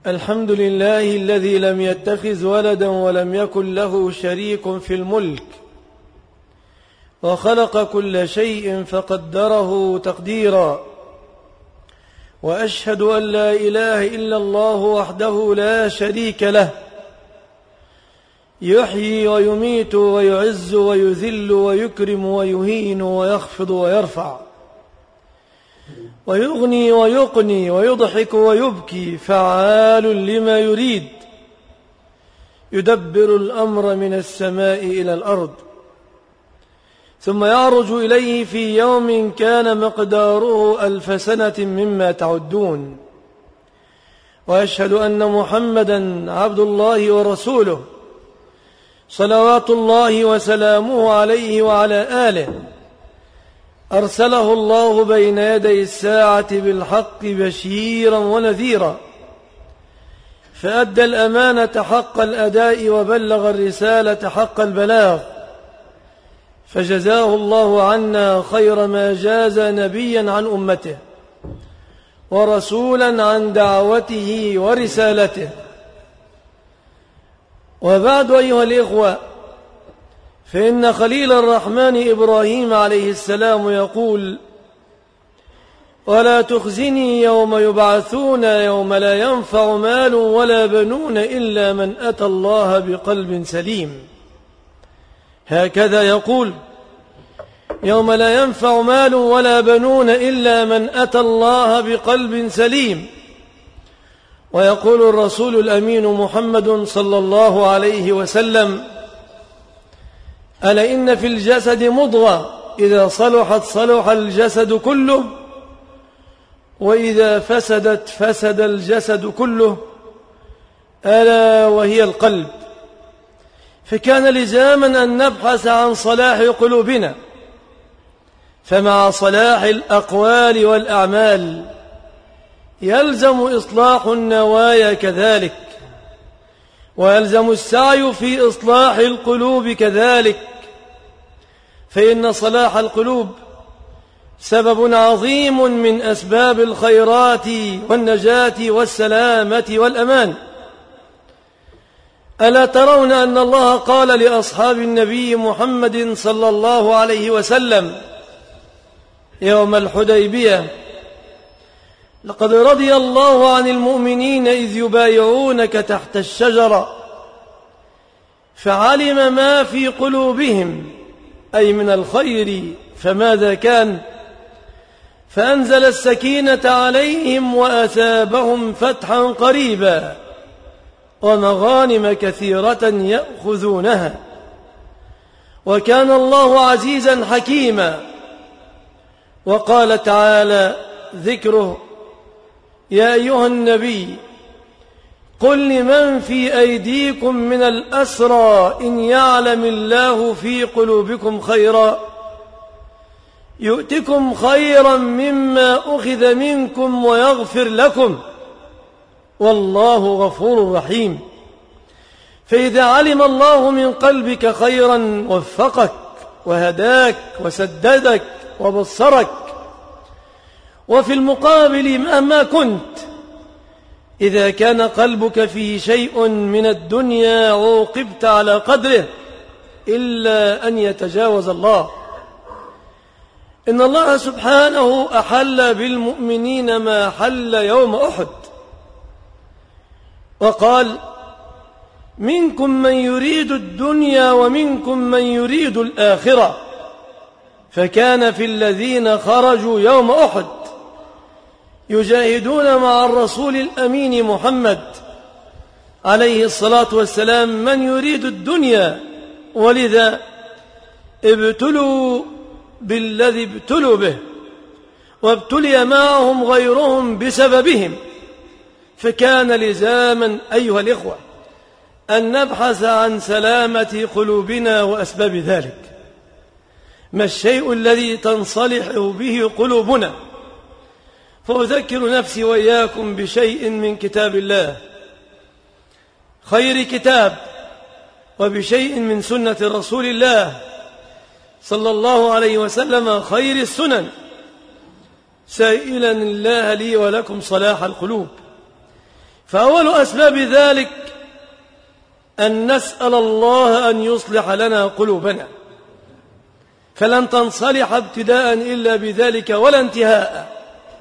الحمد لله الذي لم يتخذ ولدا ولم يكن له شريك في الملك، وخلق كل شيء فقدره تقديرا، وأشهد أن لا إله إلا الله وحده لا شريك له، يحيي ويميت ويعز ويذل ويكرم ويهين ويخفض ويرفع، ويغني ويقني ويضحك ويبكي، فعال لما يريد، يدبر الأمر من السماء إلى الأرض، ثم يعرج إليه في يوم كان مقداره 1000 سنة مما تعدون. وأشهد أن محمدا عبد الله ورسوله، صلوات الله وسلامه عليه وعلى آله، أرسله الله بين يدي الساعة بالحق بشيرا ونذيرا، فأدى الأمانة حق الأداء وبلغ الرسالة حق البلاغ، فجزاه الله عنا خير ما جاز نبيا عن أمته ورسولا عن دعوته ورسالته. وبعد أيها الإخوة، فإن خليل الرحمن إبراهيم عليه السلام يقول: ولا تخزني يوم يبعثون يوم لا ينفع مال ولا بنون إلا من أتى الله بقلب سليم. هكذا يقول: يوم لا ينفع مال ولا بنون إلا من أتى الله بقلب سليم. ويقول الرسول الأمين محمد صلى الله عليه وسلم: ألا إن في الجسد مضغة إذا صلحت صلح الجسد كله، وإذا فسدت فسد الجسد كله، ألا وهي القلب. فكان لزاما أن نبحث عن صلاح قلوبنا، فمع صلاح الأقوال والأعمال يلزم إصلاح النوايا كذلك، ويلزم السعي في إصلاح القلوب كذلك، فإن صلاح القلوب سبب عظيم من أسباب الخيرات والنجاة والسلامة والأمان. ألا ترون أن الله قال لأصحاب النبي محمد صلى الله عليه وسلم يوم الحديبية: لقد رضي الله عن المؤمنين إذ يبايعونك تحت الشجرة فعلم ما في قلوبهم، أي من الخير، فماذا كان؟ فأنزل السكينة عليهم وأثابهم فتحا قريبا ومغانم كثيرة يأخذونها، وكان الله عزيزا حكيما. وقال تعالى ذكره: يا أيها النبي قل لمن في أيديكم من الأسرى إن يعلم الله في قلوبكم خيرا يؤتكم خيرا مما أخذ منكم ويغفر لكم والله غفور رحيم. فإذا علم الله من قلبك خيرا وفقك وهداك وسددك وبصرك. وفي المقابل مهما كنت، إذا كان قلبك فيه شيء من الدنيا عوقبت على قدره، إلا أن يتجاوز الله. إن الله سبحانه أحل بالمؤمنين ما حل يوم أحد، وقال: منكم من يريد الدنيا ومنكم من يريد الآخرة. فكان في الذين خرجوا يوم أحد يجاهدون مع الرسول الأمين محمد عليه الصلاة والسلام من يريد الدنيا، ولذا ابتلوا بالذي ابتلوا به، وابتلي معهم غيرهم بسببهم. فكان لزاما أيها الإخوة أن نبحث عن سلامة قلوبنا وأسباب ذلك. ما الشيء الذي تنصلح به قلوبنا؟ فأذكر نفسي وإياكم بشيء من كتاب الله خير كتاب، وبشيء من سنة رسول الله صلى الله عليه وسلم خير السنن، سائلا الله لي ولكم صلاح القلوب. فأول أسباب ذلك أن نسأل الله أن يصلح لنا قلوبنا، فلن تنصلح ابتداء إلا بذلك ولا انتهاء.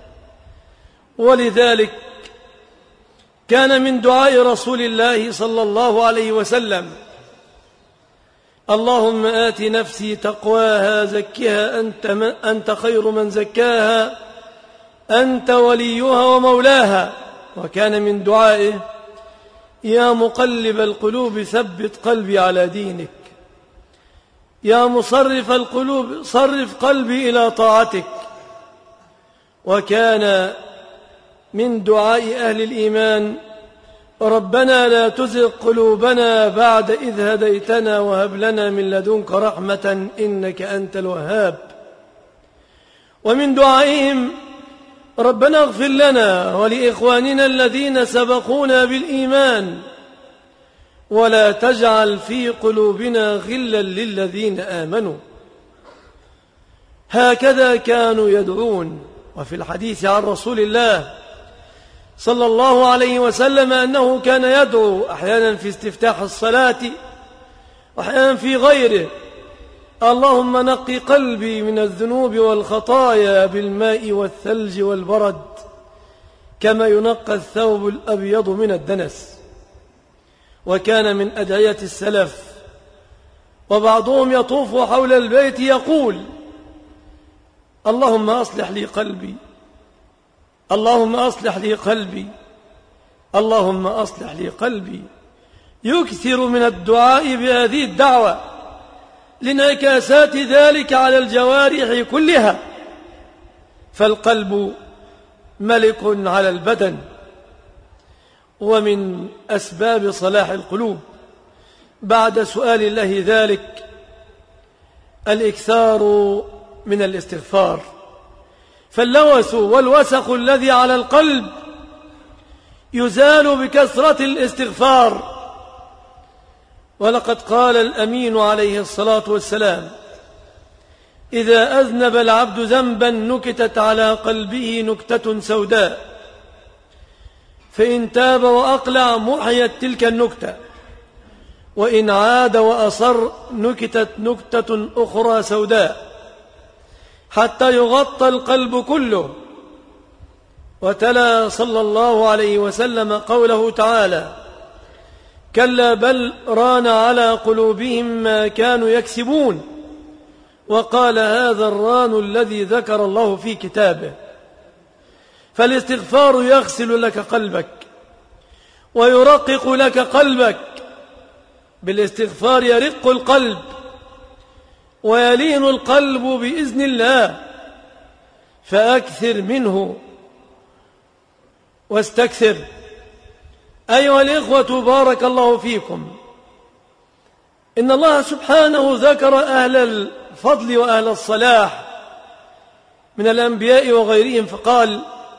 ولذلك كان من دعاء رسول الله صلى الله عليه وسلم: اللهم آت نفسي تقواها زكها أنت خير من زكاها أنت وليها ومولاها. وكان من دعائه: يا مقلب القلوب ثبت قلبي على دينك، يا مصرف القلوب صرف قلبي إلى طاعتك. وكان من دعاء أهل الإيمان: ربنا لا تزغ قلوبنا بعد إذ هديتنا وهب لنا من لدنك رحمة إنك أنت الوهاب. ومن دعائهم: ربنا اغفر لنا ولإخواننا الذين سبقونا بالإيمان ولا تجعل في قلوبنا غلا للذين آمنوا. هكذا كانوا يدعون. وفي الحديث عن رسول الله صلى الله عليه وسلم أنه كان يدعو أحيانا في استفتاح الصلاة وأحيانا في غيره: اللهم نقي قلبي من الذنوب والخطايا بالماء والثلج والبرد كما ينقى الثوب الأبيض من الدنس. وكان من أدعية السلف وبعضهم يطوف حول البيت يقول: اللهم أصلح لي قلبي، اللهم أصلح لي قلبي، اللهم أصلح لي قلبي. يكثر من الدعاء بهذه الدعوة لانعكاسات ذلك على الجوارح كلها، فالقلب ملك على البدن. ومن أسباب صلاح القلوب بعد سؤال الله ذلك الإكثار من الاستغفار، فاللوث والوسخ الذي على القلب يزال بكثرة الاستغفار. ولقد قال الأمين عليه الصلاة والسلام: إذا أذنب العبد ذنبا نكتت على قلبه نكتة سوداء، فإن تاب وأقلع محيت تلك النكتة، وإن عاد وأصر نكتت نكتة أخرى سوداء حتى يغطى القلب كله. وتلا صلى الله عليه وسلم قوله تعالى: كلا بل ران على قلوبهم ما كانوا يكسبون. وقال: هذا الران الذي ذكر الله في كتابه. فالاستغفار يغسل لك قلبك ويرقق لك قلبك. بالاستغفار يرق القلب ويلين القلب بإذن الله، فأكثر منه واستكثر. أيها الإخوة بارك الله فيكم، إن الله سبحانه ذكر أهل الفضل وأهل الصلاح من الأنبياء وغيرهم فقال: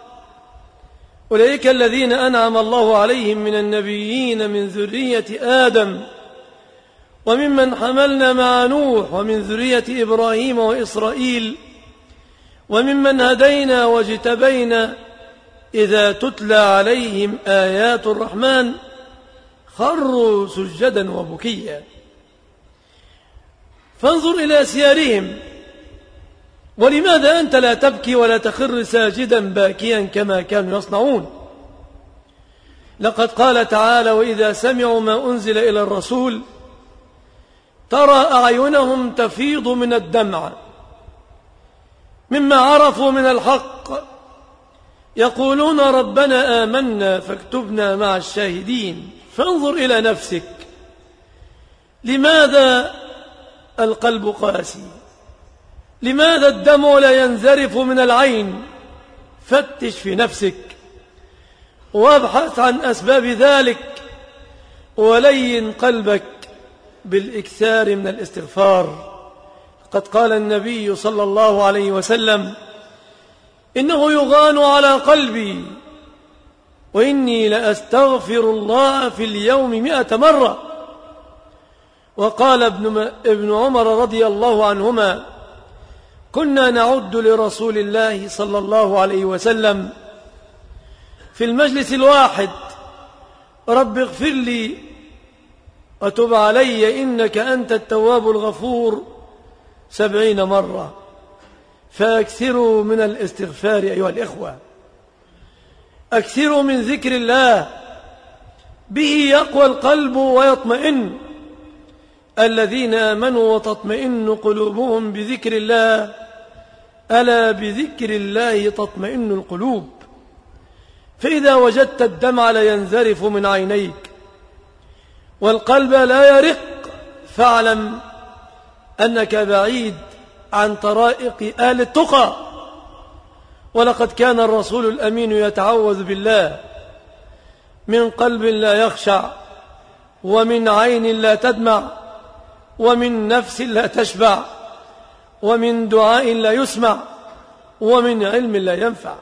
أولئك الذين أنعم الله عليهم من النبيين من ذرية آدم وممن حملنا مع نوح ومن ذرية إبراهيم وإسرائيل وممن هدينا واجتبينا إذا تتلى عليهم آيات الرحمن خروا سجدا وبكيا. فانظر إلى سيارهم. ولماذا أنت لا تبكي ولا تخر ساجدا باكيا كما كانوا يصنعون؟ لقد قال تعالى: وإذا سمعوا ما أنزل إلى الرسول ترى أعينهم تفيض من الدمع مما عرفوا من الحق يقولون ربنا آمنا فاكتبنا مع الشاهدين. فانظر إلى نفسك، لماذا القلب قاسي؟ لماذا الدمع لا ينذرف من العين؟ فتش في نفسك وابحث عن أسباب ذلك ولين قلبك بالإكثار من الاستغفار. قد قال النبي صلى الله عليه وسلم: إنه يغان على قلبي وإني لأستغفر الله في اليوم 100 مرة. وقال ابن عمر رضي الله عنهما: كنا نعد لرسول الله صلى الله عليه وسلم في المجلس الواحد رب اغفر لي وتب علي إنك أنت التواب الغفور 70 مرة. فأكثروا من الاستغفار أيها الإخوة، أكثروا من ذكر الله، به يقوى القلب ويطمئن. الذين آمنوا وتطمئن قلوبهم بذكر الله، ألا بذكر الله تطمئن القلوب. فإذا وجدت الدمع لينذرف من عينيك والقلب لا يرق، فاعلم أنك بعيد عن طرائق أهل التقى. ولقد كان الرسول الأمين يتعوذ بالله من قلب لا يخشع، ومن عين لا تدمع، ومن نفس لا تشبع، ومن دعاء لا يسمع، ومن علم لا ينفع.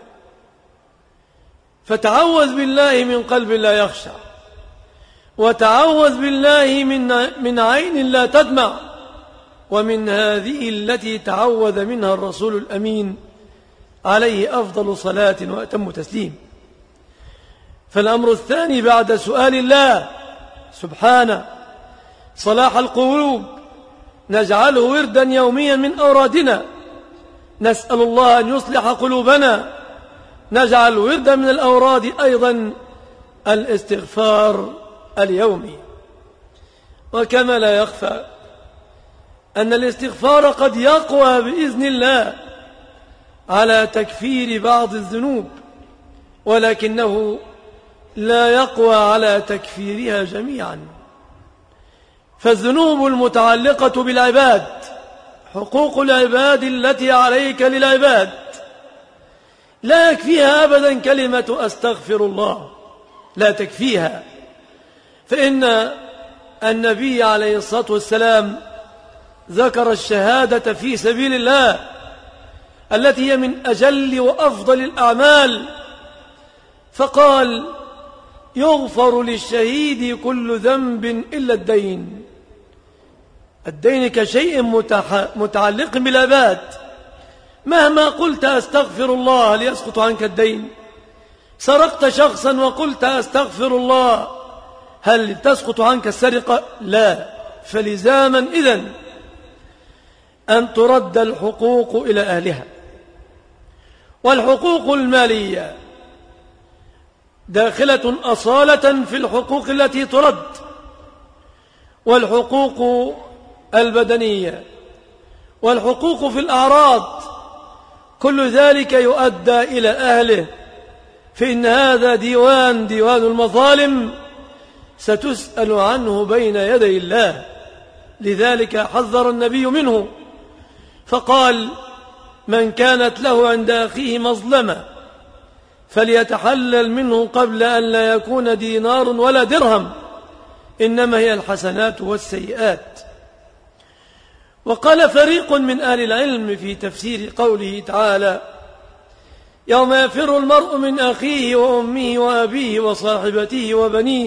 فتعوذ بالله من قلب لا يخشع، وتعوذ بالله من عين لا تدمع، ومن هذه التي تعوذ منها الرسول الأمين عليه أفضل صلاة وأتم تسليم. فالأمر الثاني بعد سؤال الله سبحانه صلاح القلوب نجعله وردا يوميا من أورادنا، نسأل الله أن يصلح قلوبنا. نجعل وردا من الأوراد أيضا الاستغفار اليومي. وكما لا يخفى أن الاستغفار قد يقوى بإذن الله على تكفير بعض الذنوب، ولكنه لا يقوى على تكفيرها جميعا. فالذنوب المتعلقة بالعباد، حقوق العباد التي عليك للعباد، لا يكفيها أبدا كلمة أستغفر الله، لا تكفيها. فإن النبي عليه الصلاة والسلام ذكر الشهادة في سبيل الله التي هي من أجل وأفضل الأعمال، فقال يغفر للشهيد كل ذنب إلا الدين. الدين كشيء متعلق بالعباد، مهما قلت أستغفر الله ليسقط عنك الدين. سرقت شخصا وقلت أستغفر الله، هل تسقط عنك السرقة؟ لا. فلزاما إذن أن ترد الحقوق إلى أهلها. والحقوق المالية داخلة أصالة في الحقوق التي ترد، والحقوق البدنية، والحقوق في الأعراض، كل ذلك يؤدى إلى أهله. فإن هذا ديوان المظالم ستسأل عنه بين يدي الله. لذلك حذر النبي منه فقال من كانت له عند أخيه مظلمة فليتحلل منه قبل أن لا يكون دينار ولا درهم، إنما هي الحسنات والسيئات. وقال فريق من أهل العلم في تفسير قوله تعالى يوم يفر المرء من أخيه وأمه وأبيه وصاحبته وبنيه.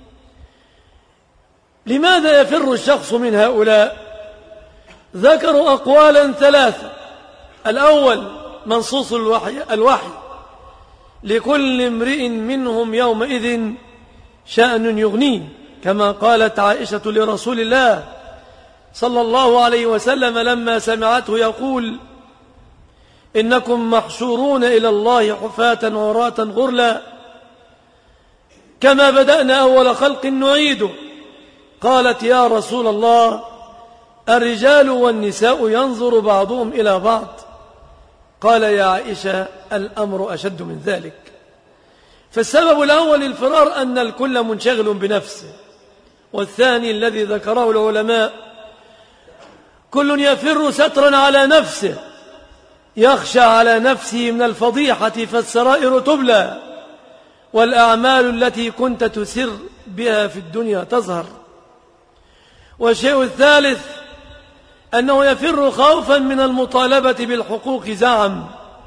لماذا يفر الشخص من هؤلاء؟ ذكروا أقوالا ثلاثة. الأول منصوص الوحي لكل امرئ منهم يومئذ شأن يغنيه، كما قالت عائشة لرسول الله صلى الله عليه وسلم لما سمعته يقول إنكم محشورون إلى الله حفاة عراة غرلا كما بدأنا أول خلق نعيده. قالت يا رسول الله الرجال والنساء ينظر بعضهم إلى بعض؟ قال يا عائشة الأمر أشد من ذلك. فالسبب الأول الفرار أن الكل منشغل بنفسه، والثاني الذي ذكره العلماء كل يفر سترا على نفسه، يخشى على نفسه من الفضيحة فالسرائر تبلى والأعمال التي كنت تسر بها في الدنيا تظهر. والشيء الثالث أنه يفر خوفا من المطالبة بالحقوق زعم،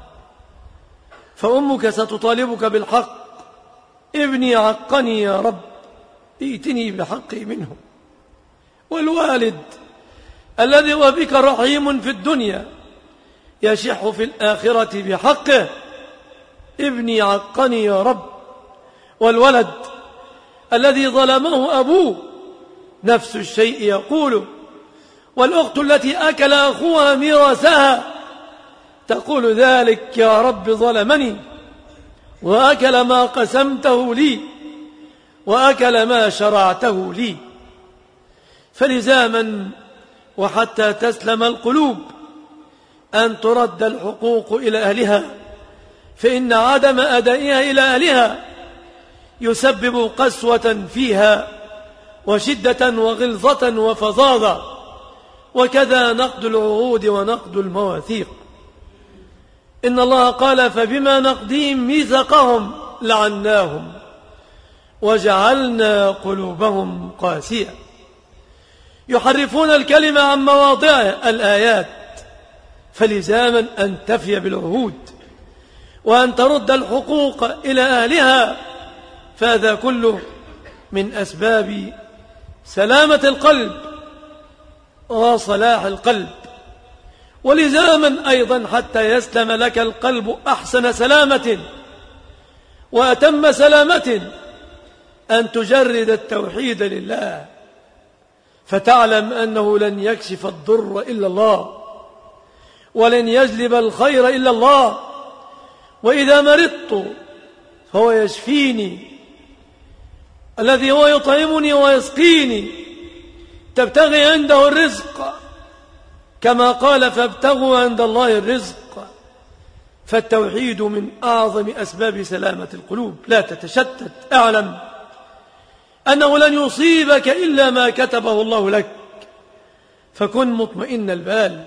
فأمك ستطالبك بالحق ابني عقني يا رب ائتني بحقي منه، والوالد الذي هو بك رحيم في الدنيا يشح في الآخرة بحقه ابني عقني يا رب. والولد الذي ظلمه أبوه نفس الشيء يقول، والأخت التي أكل أخوها ميراثها تقول ذلك يا رب ظلمني وأكل ما قسمته لي وأكل ما شرعته لي. فلزاما وحتى تسلم القلوب أن ترد الحقوق إلى أهلها، فإن عدم أدائها إلى أهلها يسبب قسوة فيها وشدة وغلظة وفظاظة، وكذا نقد العهود ونقد المواثيق. إن الله قال فبما نقضهم ميثاقهم لعناهم وجعلنا قلوبهم قاسية. يحرفون الكلمة عن مواضعه الآيات، فلزاما أن تفي بالعهود وأن ترد الحقوق إلى أهلها، فهذا كله من أسباب سلامة القلب وصلاح القلب. ولزاما أيضا حتى يسلم لك القلب أحسن سلامة وأتم سلامة أن تجرد التوحيد لله، فتعلم أنه لن يكشف الضر إلا الله ولن يجلب الخير إلا الله، وإذا مرضت فهو يشفيني، الذي هو يطعمني ويسقيني، تبتغي عنده الرزق كما قال فابتغوا عند الله الرزق. فالتوحيد من أعظم أسباب سلامة القلوب. لا تتشتت، اعلم أنه لن يصيبك إلا ما كتبه الله لك، فكن مطمئن البال.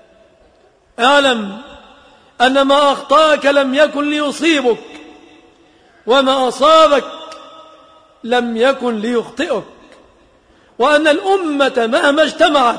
اعلم أن ما أخطأك لم يكن ليصيبك، وما أصابك لم يكن ليخطئك، وأن الأمة مهما اجتمعت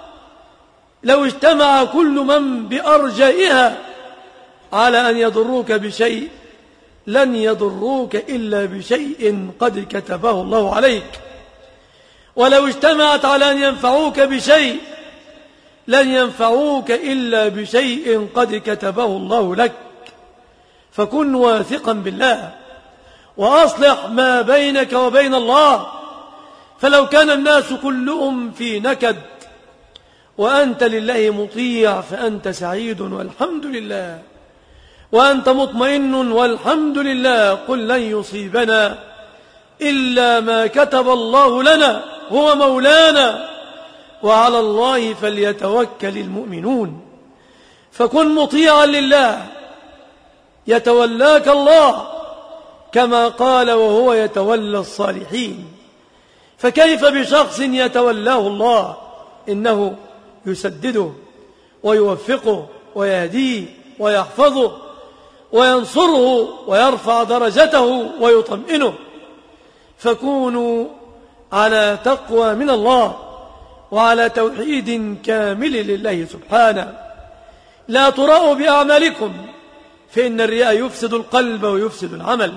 لو اجتمع كل من بأرجائها على أن يضروك بشيء لن يضروك إلا بشيء قد كتبه الله عليك، ولو اجتمعت على أن ينفعوك بشيء لن ينفعوك إلا بشيء قد كتبه الله لك. فكن واثقا بالله وأصلح ما بينك وبين الله، فلو كان الناس كلهم في نكد وأنت لله مطيع فأنت سعيد والحمد لله، وأنت مطمئن والحمد لله. قل لن يصيبنا إلا ما كتب الله لنا هو مولانا وعلى الله فليتوكل المؤمنون. فكن مطيعا لله يتولاك الله كما قال وهو يتولى الصالحين. فكيف بشخص يتولاه الله؟ إنه يسدده ويوفقه ويهديه ويحفظه وينصره ويرفع درجته ويطمئنه. فكونوا على تقوى من الله وعلى توحيد كامل لله سبحانه. لا تراءوا بأعمالكم فإن الرياء يفسد القلب ويفسد العمل.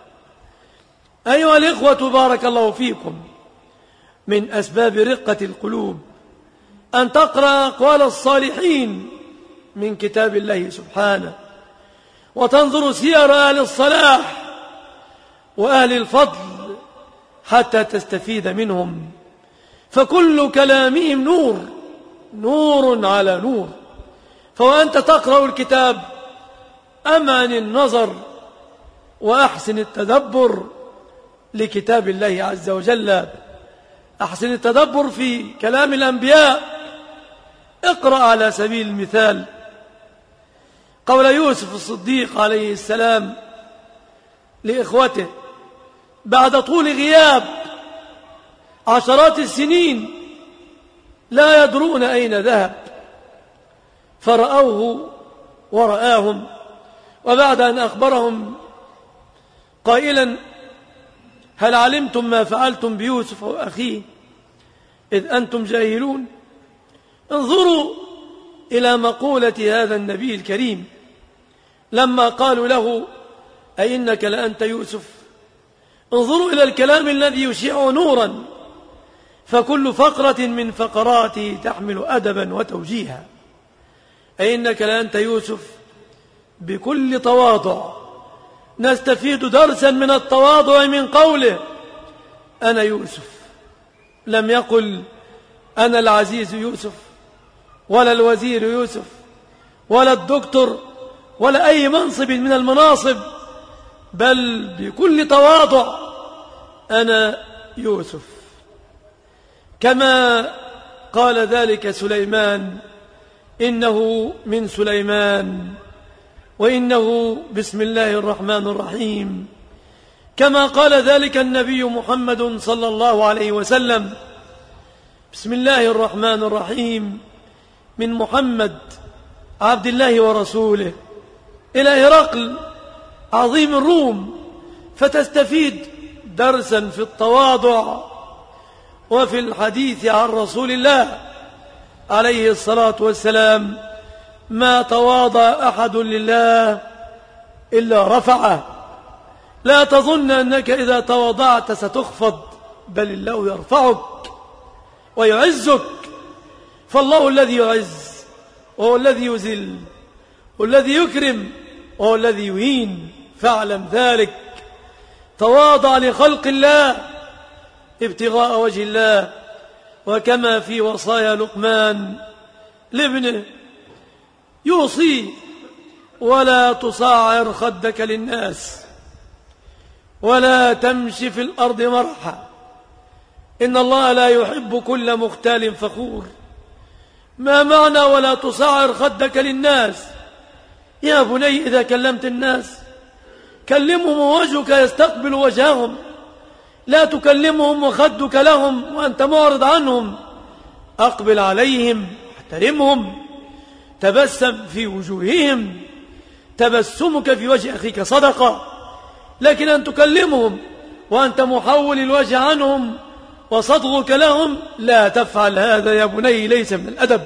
أيها الإخوة بارك الله فيكم، من أسباب رقة القلوب أن تقرأ أقوال الصالحين من كتاب الله سبحانه، وتنظر سير أهل الصلاح وأهل الفضل حتى تستفيد منهم، فكل كلامهم نور، نور على نور. فوأنت تقرأ الكتاب أمعن النظر وأحسن التدبر لكتاب الله عز وجل، أحسن التدبر في كلام الأنبياء. اقرأ على سبيل المثال قول يوسف الصديق عليه السلام لإخوته بعد طول غياب عشرات السنين لا يدرون أين ذهب، فرأوه ورآهم، وبعد أن أخبرهم قائلا هل علمتم ما فعلتم بيوسف وأخيه إذ أنتم جاهلون؟ انظروا إلى مقولة هذا النبي الكريم لما قالوا له أئنك لأنت يوسف. انظروا إلى الكلام الذي يشيع نورا، فكل فقرة من فقراته تحمل أدبا وتوجيها. أئنك لأنت يوسف بكل تواضع نستفيد درسا من التواضع من قوله أنا يوسف، لم يقل أنا العزيز يوسف ولا الوزير يوسف ولا الدكتور ولا أي منصب من المناصب، بل بكل تواضع أنا يوسف. كما قال ذلك سليمان: إنه من سليمان وإنه بسم الله الرحمن الرحيم. كما قال ذلك النبي محمد صلى الله عليه وسلم: بسم الله الرحمن الرحيم، من محمد عبد الله ورسوله إلى هرقل عظيم الروم، فتستفيد درسا في التواضع وفي الحديث عن رسول الله عليه الصلاة والسلام: ما تواضع أحد لله إلا رفعه. لا تظن أنك إذا تواضعت ستخفض، بل الله يرفعك ويعزك، فالله الذي يعز وهو الذي يذل والذي يكرم وهو الذي يهين، فاعلم ذلك. تواضع لخلق الله ابتغاء وجه الله، وكما في وصايا لقمان لابنه يوصي: ولا تصعر خدك للناس ولا تمشي في الأرض مرحا إن الله لا يحب كل مختال فخور. ما معنى ولا تصعر خدك للناس؟ يا بني إذا كلمت الناس كلمهم ووجهك يستقبل وجههم، لا تكلمهم وخدك لهم وأنت معرض عنهم. أقبل عليهم، احترمهم، تبسم في وجوههم، تبسمك في وجه أخيك صدقة. لكن أن تكلمهم وأنت محول الوجه عنهم وصدغك لهم، لا تفعل هذا يا بني، ليس من الأدب.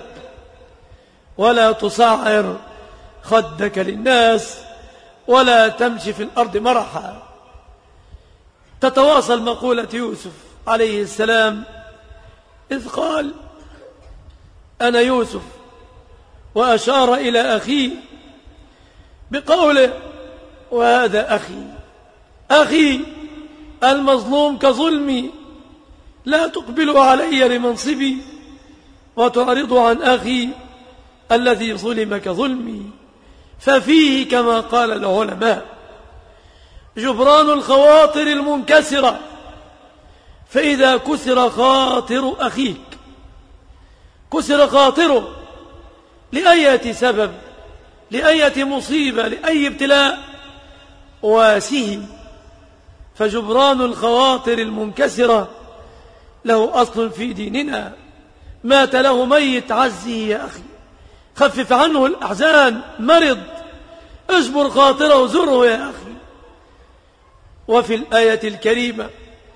ولا تصعر خدك للناس ولا تمشي في الأرض مرحا. تتواصل مقولة يوسف عليه السلام إذ قال: أنا يوسف، وأشار إلى أخيه بقوله: وهذا أخي المظلوم كظلمي، لا تقبل علي لمنصبي وتعرض عن أخي الذي ظلم كظلمي. ففيه كما قال العلماء جبران الخواطر المنكسرة، فإذا كسر خاطر أخيك، كسر خاطره لأية سبب، لأية مصيبة، لأي ابتلاء، واسه، فجبران الخواطر المنكسرة له أصل في ديننا. مات له ميت، عزه يا أخي، خفف عنه الأحزان، مرض، اجبر خاطره، زره يا أخي. وفي الآية الكريمة: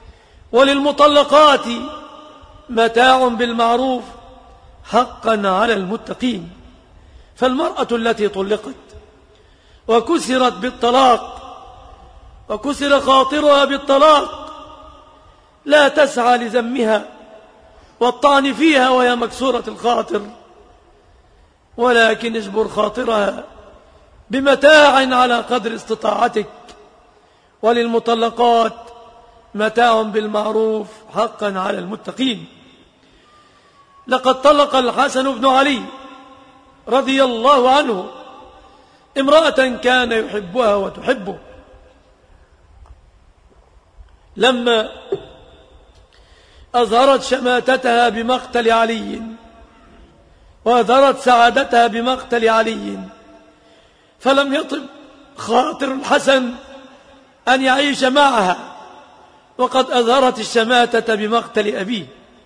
وللمطلقات متاع بالمعروف حقا على المتقين. فالمرأة التي طلقت وكسرت بالطلاق وكسر خاطرها بالطلاق لا تسعى لذمها والطعن فيها وهي مكسورة الخاطر، ولكن اجبر خاطرها بمتاع على قدر استطاعتك. وللمطلقات متاع بالمعروف حقا على المتقين. لقد طلق الحسن بن علي رضي الله عنه امرأة كان يحبها وتحبه، لما أظهرت شماتتها بمقتل علي وأظهرت سعادتها بمقتل علي، فلم يطب خاطر الحسن أن يعيش معها وقد أظهرت الشماتة بمقتل أبيه،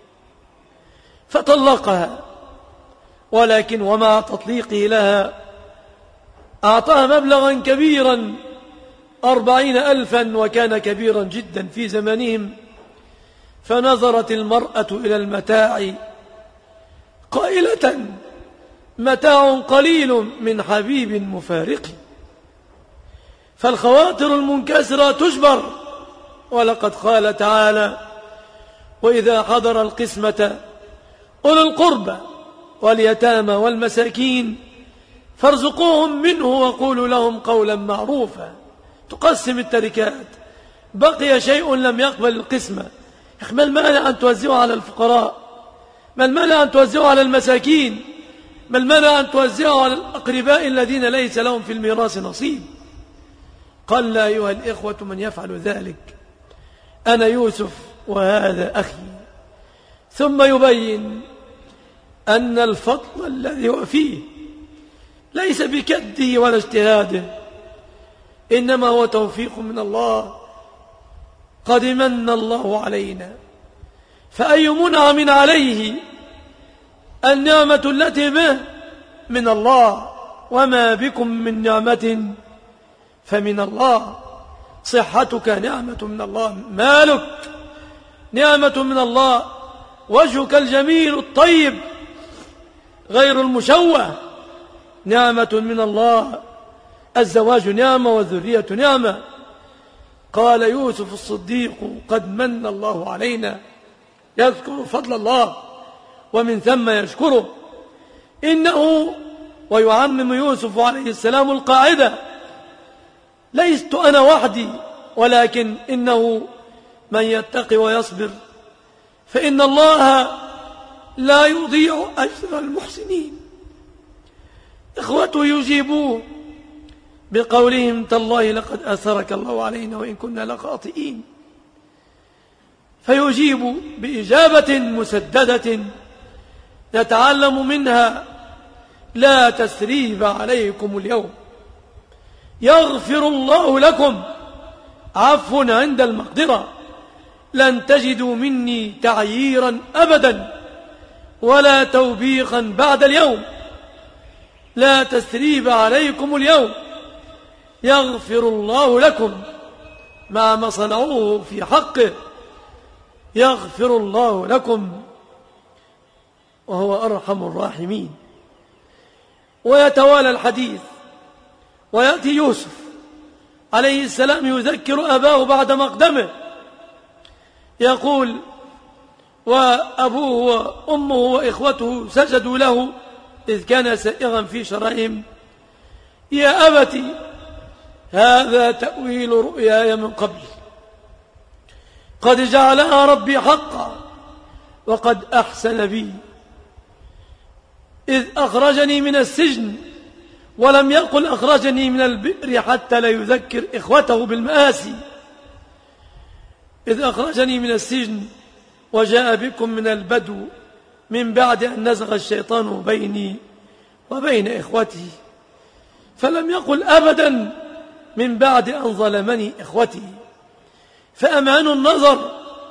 فطلقها. ولكن ومع تطليقه لها أعطاها مبلغا كبيرا 40,000، وكان كبيرا جدا في زمانهم. فنظرت المرأة إلى المتاع قائلة: متاع قليل من حبيب مفارق. فالخواطر المنكسرة تجبر. ولقد قال تعالى: وإذا حضر القسمة أولو القربى واليتامى والمساكين فارزقوهم منه وقولوا لهم قولا معروفا. تقسم التركات، بقي شيء لم يقبل القسمة، ما المانع أن توزعوا على الفقراء؟ ما المانع أن توزعوا على المساكين؟ ما المانع أن توزعوا على الأقرباء الذين ليس لهم في الميراث نصيب؟ قال لا أيها الإخوة من يفعل ذلك أنا يوسف وهذا أخي. ثم يبين أن الفضل الذي هو فيه ليس بكده ولا اجتهاده، إنما هو توفيق من الله. قد من الله علينا، فأي منعم عليه النعمة التي به من الله، وما بكم من نعمة فمن الله. صحتك نعمة من الله، مالك نعمة من الله، وجهك الجميل الطيب غير المشوه نعمة من الله، الزواج نعمة والذرية نعمة. قال يوسف الصديق قد من الله علينا، يذكر فضل الله ومن ثم يشكره. إنه ويعمم يوسف عليه السلام القاعدة: ليست أنا وحدي، ولكن إنه من يتقي ويصبر فإن الله لا يضيع أجر المحسنين. إخوته يجيبوه بقولهم: تالله لقد أثرك الله علينا وإن كنا لخاطئين. فيجيب بإجابة مسددة نتعلم منها: لا تثريب عليكم اليوم، يغفر الله لكم، عفو عند المقدرة، لن تجدوا مني تعييرا أبدا ولا توبيخا بعد اليوم. لا تثريب عليكم اليوم، يغفر الله لكم، مع ما صنعوه في حقه يغفر الله لكم وهو أرحم الراحمين. ويتوالى الحديث ويأتي يوسف عليه السلام يذكر أباه بعد مقدمه، يقول: وأبوه وأمه وإخوته سجدوا له إذ كان سائغا في شرائهم: يا أبت هذا تأويل رؤياي من قبل، قد جعلها ربي حقا، وقد أحسن بي إذ أخرجني من السجن، ولم يقل أخرجني من البئر حتى لا يذكر إخوته بالمآسي. إذ أخرجني من السجن وجاء بكم من البدو من بعد أن نزغ الشيطان بيني وبين إخوتي، فلم يقل أبدا من بعد أن ظلمني إخوتي. فأمعنوا النظر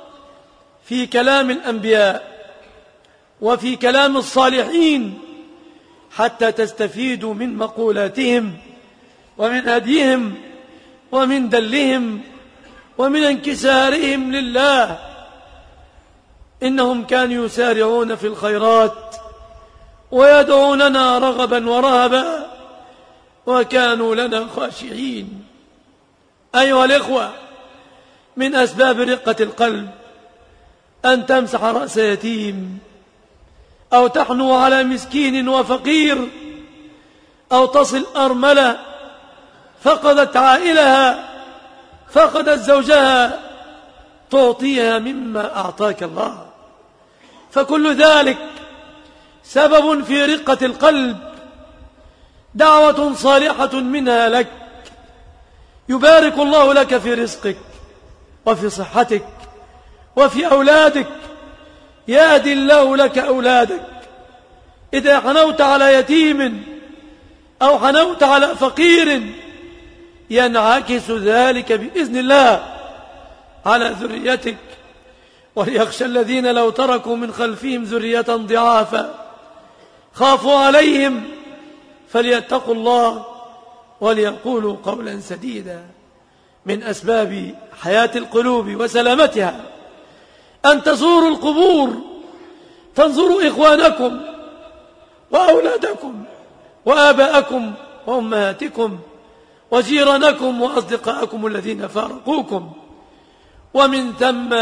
في كلام الأنبياء وفي كلام الصالحين حتى تستفيدوا من مقولاتهم ومن هديهم ومن دلهم ومن انكسارهم لله. إنهم كانوا يسارعون في الخيرات ويدعوننا رغبا ورهبا وكانوا لنا خاشعين. أيها الإخوة، من أسباب رقة القلب أن تمسح رأس يتيم، أو تحنو على مسكين وفقير، أو تصل أرملة فقدت عائلها، فقدت زوجها، تعطيها مما أعطاك الله. فكل ذلك سبب في رقة القلب، دعوة صالحة منها لك، يبارك الله لك في رزقك وفي صحتك وفي أولادك، يهدي الله لك أولادك. إذا حنوت على يتيم أو حنوت على فقير ينعكس ذلك بإذن الله على ذريتك. وليخشى الذين لو تركوا من خلفهم ذرية ضعافا خافوا عليهم فليتقوا الله وليقولوا قولا سديدا. من أسباب حياة القلوب وسلامتها أن تزوروا القبور، تنظروا إخوانكم وأولادكم وآباءكم وأمهاتكم وجيرانكم وأصدقائكم الذين فارقوكم، ومن ثم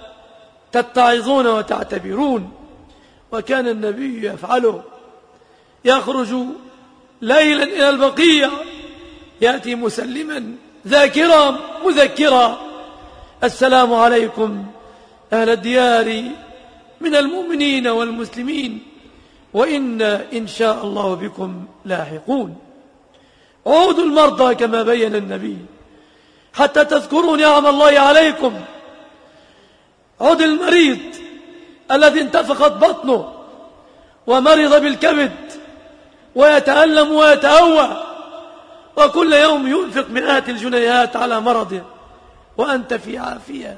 تتعظون وتعتبرون. وكان النبي يفعله، يخرج ليلا إلى البقيع، يأتي مسلما ذاكرا مذكرا: السلام عليكم أهل الديار من المؤمنين والمسلمين، وإنا إن شاء الله بكم لاحقون. عودوا المرضى كما بين النبي حتى تذكروا نعم الله عليكم. عود المريض الذي انتفخت بطنه ومرض بالكبد ويتألم ويتأوى وكل يوم ينفق مئات الجنيهات على مرضه وأنت في عافية،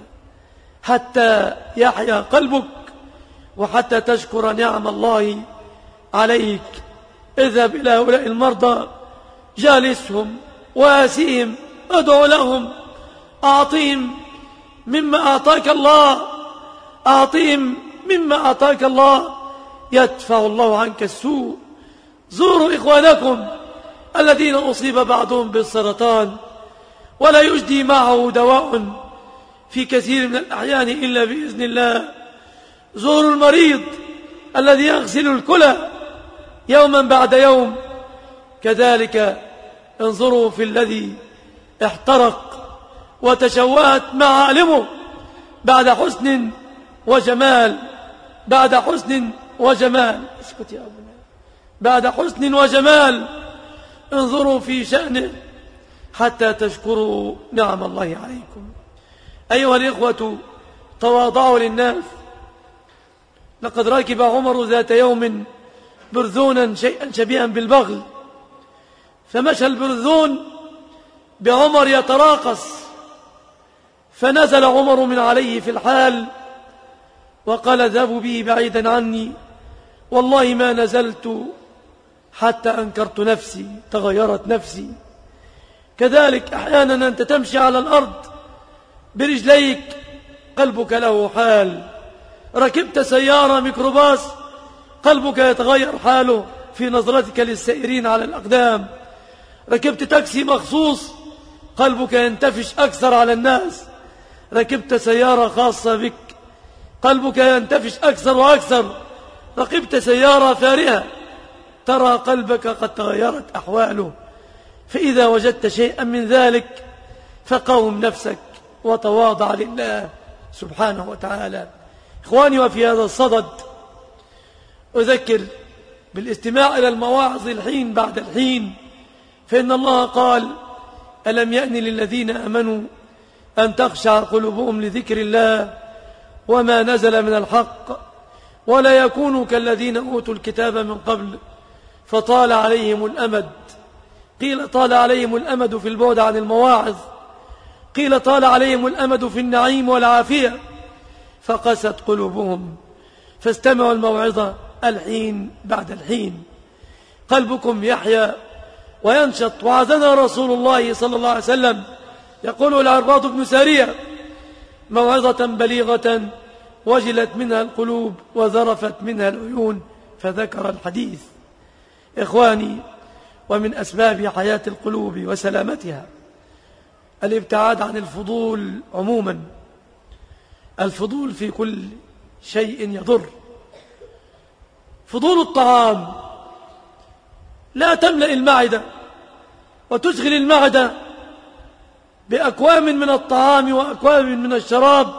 حتى يحيا قلبك وحتى تشكر نعم الله عليك. اذهب إلى هؤلاء المرضى، جالسهم واسيهم، ادعو لهم، أعطيهم مما أعطاك الله، أعطيهم مما أعطاك الله، يدفع الله عنك السوء. زوروا إخوانكم الذين أصيب بعضهم بالسرطان ولا يجدي معه دواء في كثير من الأحيان إلا بإذن الله. زوروا المريض الذي يغسل الكلى يوما بعد يوم. كذلك انظروا في الذي احترق وتشوهت معالمه بعد حسن وجمال، بعد حسن وجمال، اسكت يا أبونا، بعد حسن وجمال. انظروا في شأنه حتى تشكروا نعم الله عليكم. أيها الإخوة، تواضعوا للناس. لقد ركب عمر ذات يوم برذونا شيئا شبيها بالبغل، فمشى البرذون بعمر يتراقص، فنزل عمر من عليه في الحال وقال: اذهبوا به بعيدا عني، والله ما نزلت حتى أنكرت نفسي، تغيرت نفسي. كذلك أحيانا أنت تمشي على الأرض برجليك قلبك له حال. ركبت سيارة ميكروباص قلبك يتغير حاله في نظرتك للسائرين على الأقدام. ركبت تاكسي مخصوص قلبك ينتفش أكثر على الناس. ركبت سيارة خاصة بك قلبك ينتفش أكثر وأكثر. ركبت سيارة فارهة ترى قلبك قد تغيرت أحواله. فإذا وجدت شيئا من ذلك فقوم نفسك وتواضع لله سبحانه وتعالى. إخواني، وفي هذا الصدد أذكر بالاستماع إلى المواعظ الحين بعد الحين، فإن الله قال: ألم يأن للذين آمنوا أن تخشع قلوبهم لذكر الله وما نزل من الحق ولا يكونوا كالذين أوتوا الكتاب من قبل فطال عليهم الأمد. قيل طال عليهم الأمد في البعد عن المواعظ، قيل طال عليهم الأمد في النعيم والعافية فقست قلوبهم. فاستمعوا الموعظة الحين بعد الحين، قلبكم يحيا وينشط. وعظنا رسول الله صلى الله عليه وسلم، يقول العرباض بن سارية: موعظة بليغة وجلت منها القلوب وذرفت منها العيون، فذكر الحديث. إخواني، ومن أسباب حياة القلوب وسلامتها الابتعاد عن الفضول عموما. الفضول في كل شيء يضر. فضول الطعام، لا تملأ المعدة وتشغل المعدة بأكوام من الطعام وأكوام من الشراب.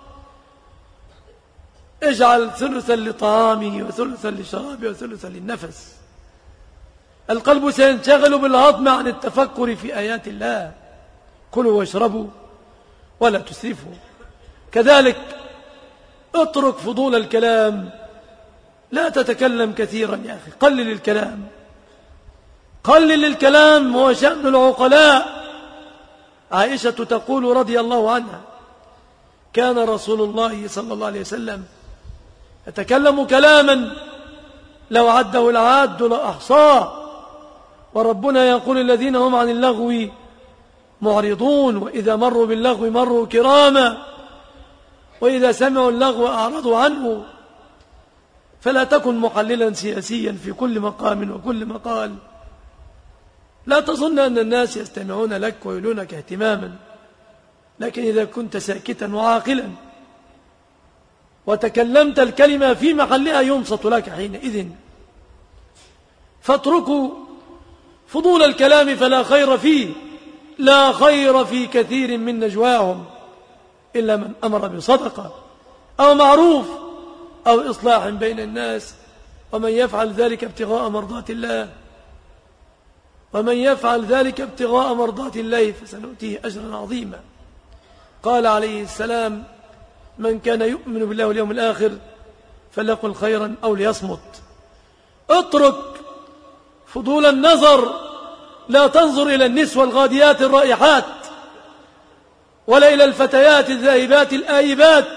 اجعل ثلثا لطعامه وثلثا لشرابه وثلثا للنفس. القلب سينشغل بالهضم عن التفكر في آيات الله. كلوا واشربوا ولا تسرفوا. كذلك اترك فضول الكلام، لا تتكلم كثيرا يا أخي، قلل الكلام. قلل الكلام، هو شأن العقلاء. عائشة تقول رضي الله عنها: كان رسول الله صلى الله عليه وسلم يتكلم كلاما لو عده العاد لأحصاه، وربنا يقول: الذين هم عن اللغو معرضون، وإذا مروا باللغو مروا كراما، وإذا سمعوا اللغو أعرضوا عنه. فلا تكن محللا سياسيا في كل مقام وكل مقال. لا تظن أن الناس يستمعون لك ويولونك اهتماما، لكن إذا كنت ساكتا وعاقلا وتكلمت الكلمة في محلها ينصت لك حينئذ. فاتركوا فضول الكلام فلا خير فيه. لا خير في كثير من نجواهم إلا من أمر بصدقة أو معروف أو إصلاح بين الناس. ومن يفعل ذلك ابتغاء مرضات الله فسنؤتيه أجرا عظيما. قال عليه السلام: من كان يؤمن بالله واليوم الآخر فليقل خيرا أو ليصمت. اترك فضول النظر، لا تنظر إلى النسوة الغاديات الرائحات ولا إلى الفتيات الذاهبات الآيبات،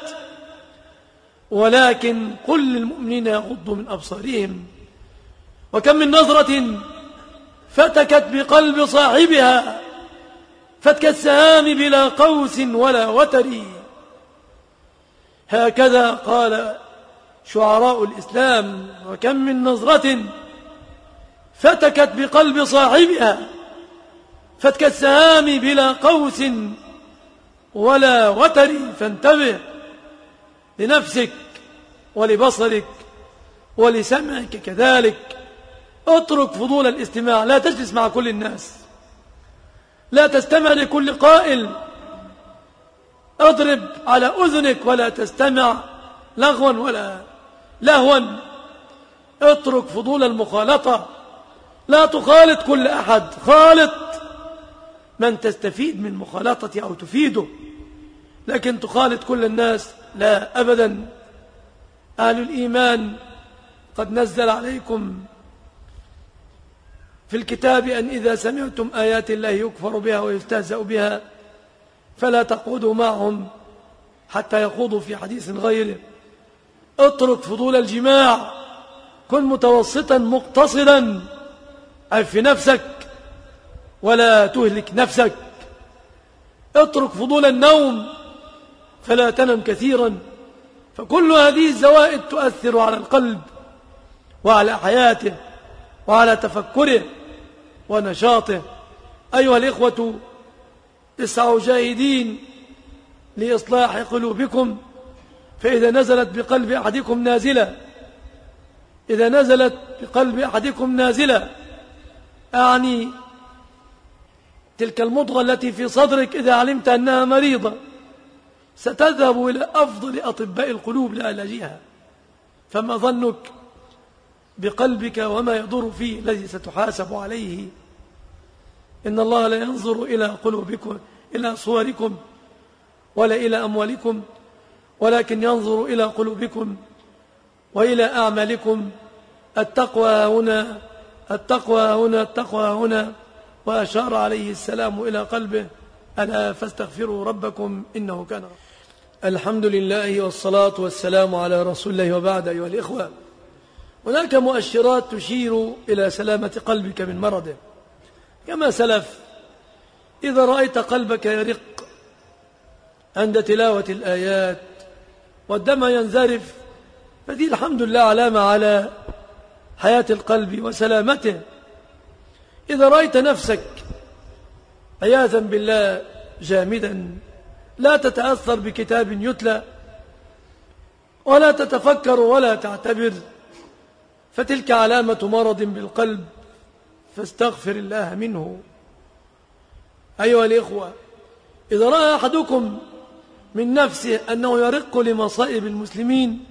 ولكن قل للمؤمنين يغضوا من أبصارهم. وكم من نظرة فتكت بقلب صاحبها فتك السهام بلا قوس ولا وتر. هكذا قال شعراء الإسلام: وكم من نظرة فتكت بقلب صاحبها فتك السهام بلا قوس ولا وتر. فانتبه لنفسك ولبصرك ولسمعك كذلك. اترك فضول الاستماع، لا تجلس مع كل الناس، لا تستمع لكل قائل، اضرب على أذنك ولا تستمع لغوا ولا لهوا. اترك فضول المخالطة، لا تخالط كل أحد، خالط من تستفيد من مخالطته أو تفيده، لكن تخالط كل الناس لا أبدا. أهل الإيمان قد نزل عليكم في الكتاب أن إذا سمعتم آيات الله يكفر بها ويستهزأ بها فلا تقعدوا معهم حتى يخوضوا في حديث غيره. اترك فضول الجماع، كن متوسطا مقتصدا، عف نفسك ولا تهلك نفسك. اترك فضول النوم، فلا تنم كثيرا، فكل هذه الزوائد تؤثر على القلب وعلى حياته وعلى تفكره ونشاطه. أيها الإخوة، اسعوا جاهدين لإصلاح قلوبكم، فإذا نزلت بقلب أحدكم نازلة، أعني تلك المضغة التي في صدرك إذا علمت أنها مريضة ستذهب إلى أفضل أطباء القلوب لعلاجها، فما ظنك بقلبك وما يضر فيه الذي ستحاسب عليه. إن الله لا ينظر إلى قلوبكم، إلى صوركم ولا إلى أموالكم، ولكن ينظر إلى قلوبكم وإلى أعمالكم. التقوى هنا. وأشار عليه السلام إلى قلبه: ألا فاستغفروا ربكم إنه كان غفورا. الحمد لله والصلاة والسلام على رسول الله، وبعد. أيها الإخوة، هناك مؤشرات تشير إلى سلامة قلبك من مرضه كما سلف. إذا رأيت قلبك يرق عند تلاوة الآيات والدم ينزرف، فدي الحمد لله علامة على حياة القلب وسلامته. إذا رأيت نفسك عياذا بالله جامدا، لا تتأثر بكتاب يتلى ولا تتفكر ولا تعتبر، فتلك علامة مرض بالقلب، فاستغفر الله منه. أيها الإخوة، إذا رأى أحدكم من نفسه أنه يرق لمصائب المسلمين،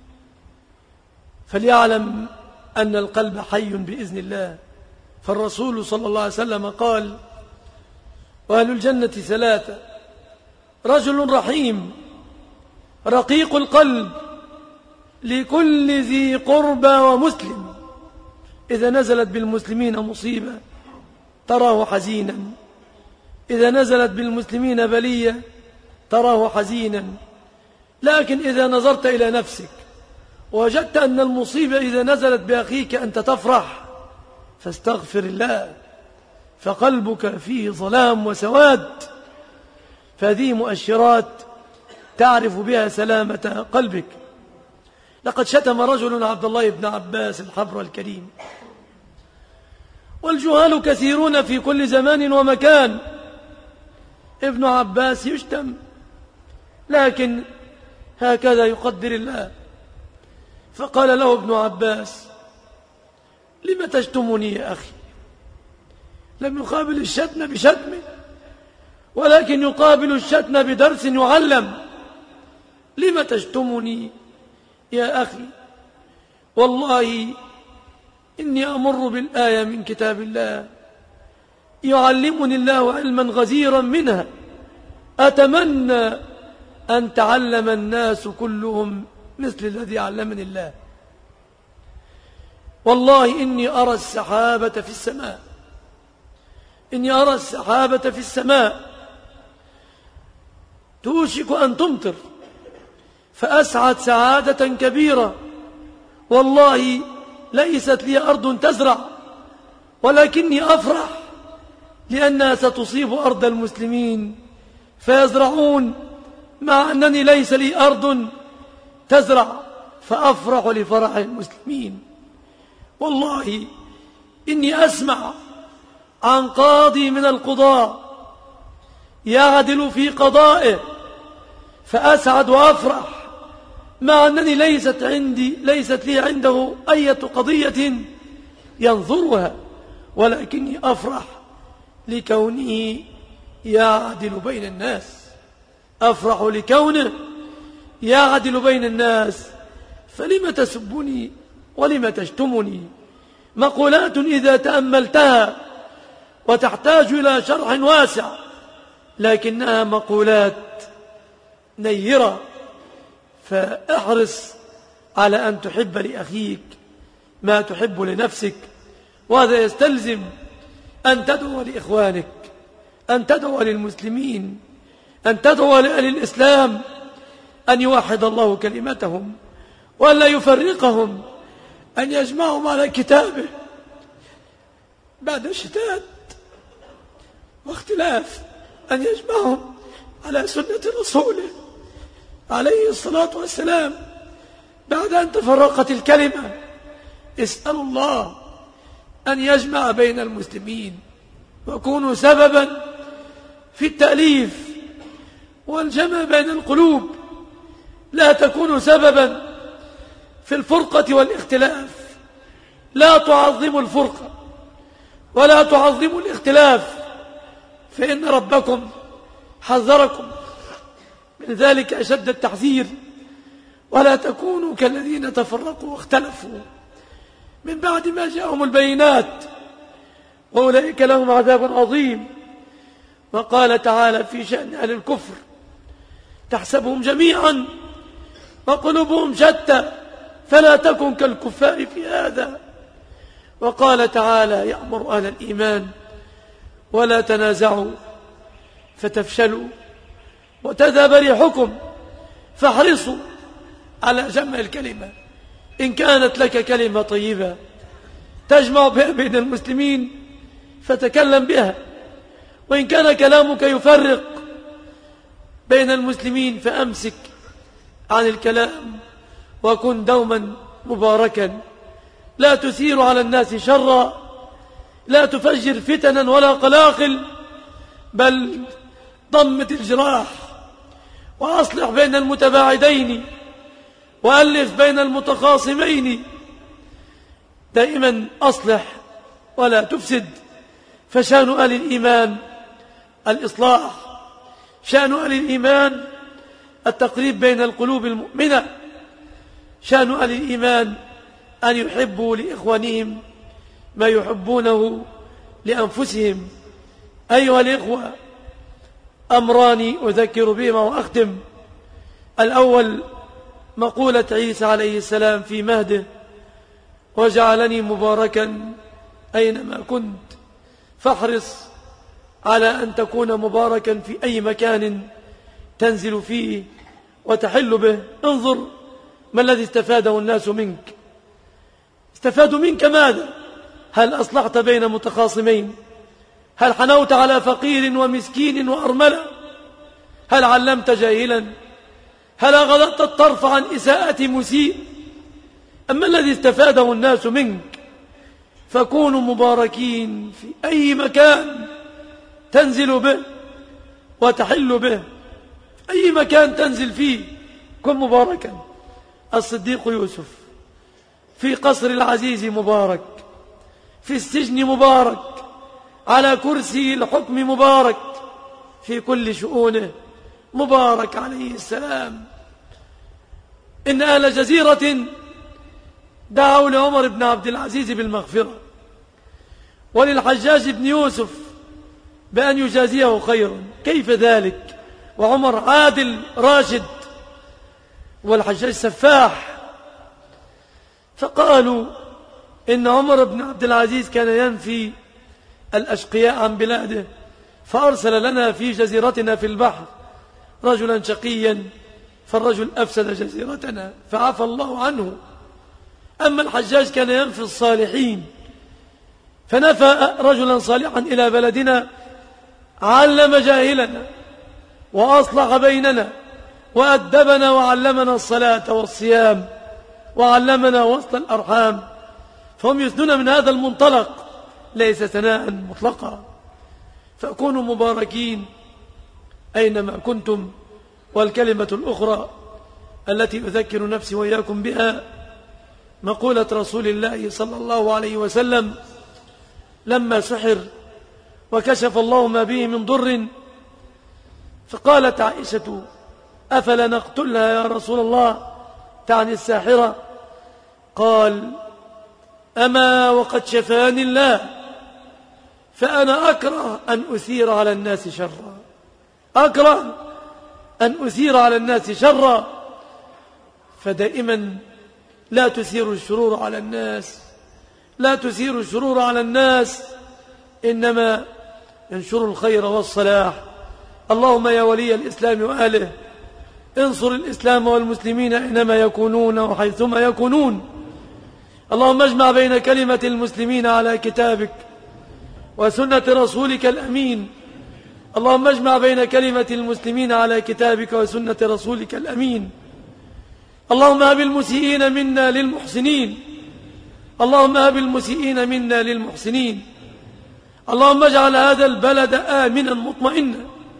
فليعلم أن القلب حي بإذن الله. فالرسول صلى الله عليه وسلم قال: وأهل الجنة ثلاثة: رجل رحيم رقيق القلب لكل ذي قربى ومسلم، إذا نزلت بالمسلمين مصيبة تراه حزينا، إذا نزلت بالمسلمين بلية تراه حزينا. لكن إذا نظرت إلى نفسك ووجدت أن المصيبة إذا نزلت بأخيك أنت تفرح، فاستغفر الله، فقلبك فيه ظلام وسواد. فهذه مؤشرات تعرف بها سلامة قلبك. لقد شتم رجل عبد الله بن عباس الحبر الكريم، والجهال كثيرون في كل زمان ومكان. ابن عباس يشتم، لكن هكذا يقدر الله. فقال له ابن عباس: لم تشتمني يا أخي؟ لم يقابل الشتم بشتم، ولكن يقابل الشتم بدرس يعلم. لم تشتمني يا أخي؟ والله إني أمر بالآية من كتاب الله يعلمني الله علما غزيرا منها، أتمنى أن تعلم الناس كلهم مثل الذي علمني الله. والله إني أرى السحابة في السماء، إني أرى السحابة في السماء توشك أن تمطر، فأسعد سعادة كبيرة. والله ليست لي أرض تزرع، ولكني أفرح لأنها ستصيب أرض المسلمين فيزرعون، مع أنني ليس لي أرض تزرع، فأفرح لفرح المسلمين. والله إني أسمع عن قاضي من القضاة يعدل في قضائه فأسعد وأفرح، مع أنني ليست لي عنده أي قضية ينظرها، ولكني أفرح لكونه يعدل بين الناس، أفرح لكونه يعدل بين الناس. فلم تسبني ولم تشتمني؟ مقولات إذا تأملتها وتحتاج إلى شرح واسع، لكنها مقولات نيرة. فاحرص على أن تحب لأخيك ما تحب لنفسك، وهذا يستلزم أن تدعو لإخوانك، أن تدعو للمسلمين، أن تدعو لأهل الإسلام أن يوحد الله كلمتهم وأن لا يفرقهم، أن يجمعهم على كتابه بعد شتات واختلاف، أن يجمعهم على سنة رسوله عليه الصلاة والسلام بعد أن تفرقت الكلمة. اسأل الله أن يجمع بين المسلمين وكونوا سببا في التأليف والجمع بين القلوب، لا تكونوا سببا في الفرقة والاختلاف. لا تعظموا الفرقة ولا تعظموا الاختلاف، فإن ربكم حذركم من ذلك أشد التحذير. ولا تكونوا كالذين تفرقوا واختلفوا من بعد ما جاءهم البينات، وأولئك لهم عذاب عظيم. وقال تعالى في شأن أهل الكفر: تحسبهم جميعا وقلوبهم شتى فلا تكن كالكفار في هذا. وقال تعالى يأمر أهل الإيمان: ولا تنازعوا فتفشلوا وتذهب ريحكم، فاحرصوا على جمع الكلمة. إن كانت لك كلمة طيبة تجمع بها بين المسلمين فتكلم بها، وإن كان كلامك يفرق بين المسلمين فأمسك عن الكلام وكن دوما مباركا. لا تثير على الناس شرا، لا تفجر فتنا ولا قلاقل، بل ضمت الجراح وأصلح بين المتباعدين وألف بين المتخاصمين. دائما أصلح ولا تفسد، فشأن أهل الإيمان الإصلاح، شأن أهل الإيمان التقريب بين القلوب المؤمنة، شأن أهل الإيمان أن يحبوا لإخوانهم ما يحبونه لأنفسهم. أيها الإخوة، أمران أذكر بهما وأختم. الأول مقولة عيسى عليه السلام في مهده: وجعلني مباركا أينما كنت. فاحرص على أن تكون مباركا في أي مكان تنزل فيه وتحل به. انظر ما الذي استفاده الناس منك. استفادوا منك ماذا؟ هل أصلحت بين متخاصمين؟ هل حنوت على فقير ومسكين وأرملة؟ هل علمت جاهلا؟ هل أغضت الطرف عن إساءة مسيء؟ أما الذي استفاده الناس منك، فكونوا مباركين في أي مكان تنزل به وتحل به. أي مكان تنزل فيه كن مباركا. الصديق يوسف في قصر العزيز مبارك، في السجن مبارك، على كرسي الحكم مبارك، في كل شؤونه مبارك عليه السلام. إن أهل جزيرة دعوا لعمر بن عبد العزيز بالمغفرة وللحجاج بن يوسف بأن يجازيه خيرا. كيف ذلك وعمر عادل راشد والحجاج سفاح؟ فقالوا إن عمر بن عبد العزيز كان ينفي الأشقياء عن بلاده، فأرسل لنا في جزيرتنا في البحر رجلا شقيا، فالرجل أفسد جزيرتنا فعفى الله عنه. أما الحجاج كان ينفي الصالحين، فنفى رجلا صالحا إلى بلدنا علم جاهلنا وأصلح بيننا وأدبنا وعلمنا الصلاة والصيام وعلمنا وصل الأرحام، فهم يثنون من هذا المنطلق ليس ثناء مطلقا. فكونوا مباركين أينما كنتم. والكلمة الأخرى التي أذكر نفسي وإياكم بها مقولة رسول الله صلى الله عليه وسلم لما سحر وكشف الله ما به من ضر، فقالت عائشة: أفلا نقتلها يا رسول الله؟ تعني الساحرة. قال: أما وقد شفاني الله، فأنا أكره أن أثير على الناس شرا، أكره أن أثير على الناس شرا. فدائما لا تثير الشرور على الناس، لا تثير الشرور على الناس، إنما ينشر الخير والصلاح. اللهم يا ولي الإسلام وأهله انصر الإسلام والمسلمين أينما يكونون وحيثما يكونون. اللهم اجمع بين كلمة المسلمين على كتابك وسنة رسولك الأمين. اللهم اجمع بين كلمة المسلمين على كتابك وسنة رسولك الأمين. اللهم هب المسيئين منا للمحسنين، اللهم هب المسيئين منا للمحسنين. اللهم اجعل هذا البلد آمنا مطمئنا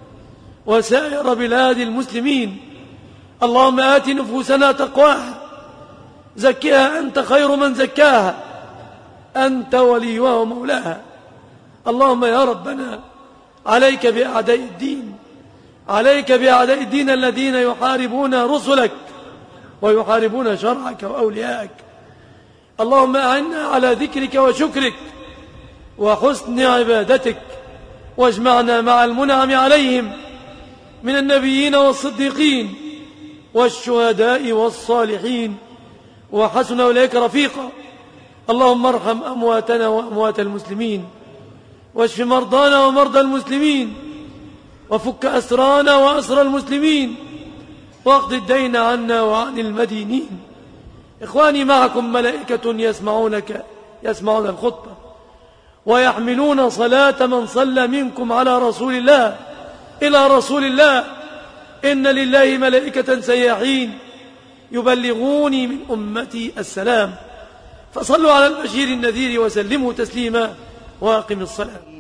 وسائر بلاد المسلمين. اللهم آت نفوسنا تقواها، زكها أنت خير من زكاها، أنت وليها ومولاها. اللهم يا ربنا عليك بأعداء الدين، عليك بأعداء الدين الذين يحاربون رسلك ويحاربون شرعك وأولياءك. اللهم أعنا على ذكرك وشكرك وحسن عبادتك، واجمعنا مع المنعم عليهم من النبيين والصديقين والشهداء والصالحين، وحسن أولئك رفيقا. اللهم ارحم أمواتنا وأموات المسلمين، واشف مرضانا ومرضى المسلمين، وفك أسرانا وأسر المسلمين، واقض الدين عنا وعن المدينين. إخواني، معكم ملائكة يسمعون الخطبة ويحملون صلاة من صلى منكم على رسول الله إلى رسول الله. إن لله ملائكة سياحين يبلغوني من أمتي السلام، فصلوا على البشير النذير وسلموا تسليما، وأقم الصلاة.